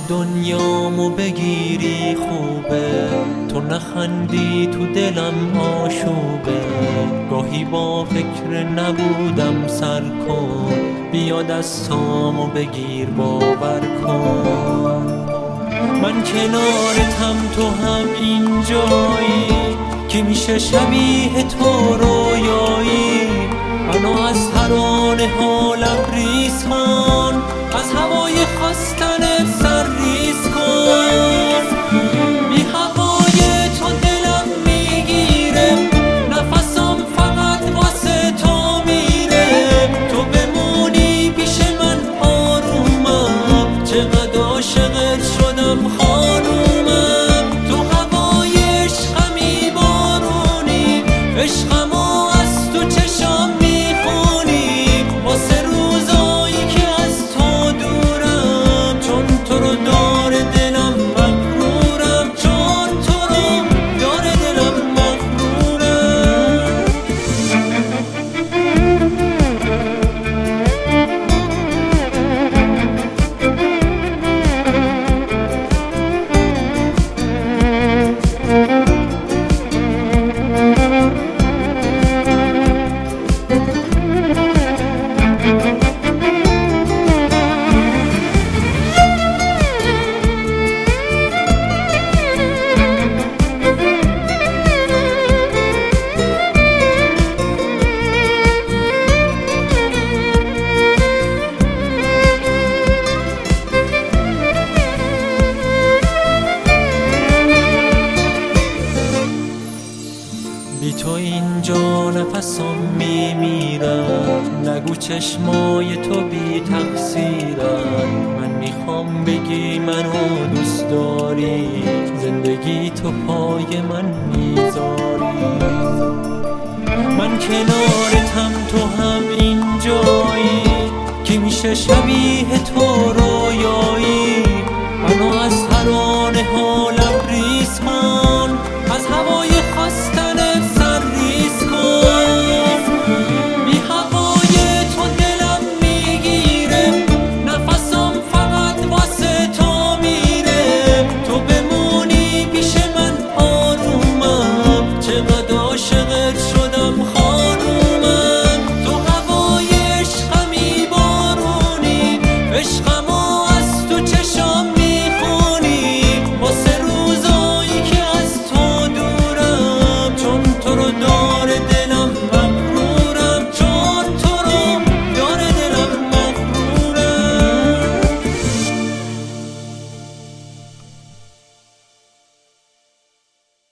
دنیامو بگیری خوبه، تو نخندی تو دلم آشوبه. گاهی با فکر نبودم سر کن، بیا دستامو بگیر باور کن. من کنارتم تو هم اینجایی، که میشه شبیه تو رویایی. منو از ترانه ها لبریز کن، از هوای خواستنت سرریز کن. بی هوای تو دلم میگیره، نفسم فقط واسه تو میره. تو بمونی پیش من آرومم، چقدر عاشقت شدم خانومم. تو هوای عشقمی بارونی، عشقمو از تو چشام میخونی. واسه روزایی که از تو دورم، چون تو رو داره دلم مغرورم. چون تو رو داره دلم مغرورم. بی تو اینجا نفسم میمیرم، نگو چشمای تو بی تقصیرم. من میخوام بگی منو دوست داری، زندگی تو پای من میذاری. من کنارتم تو هم اینجایی، که میشه شبیه تو رویایی.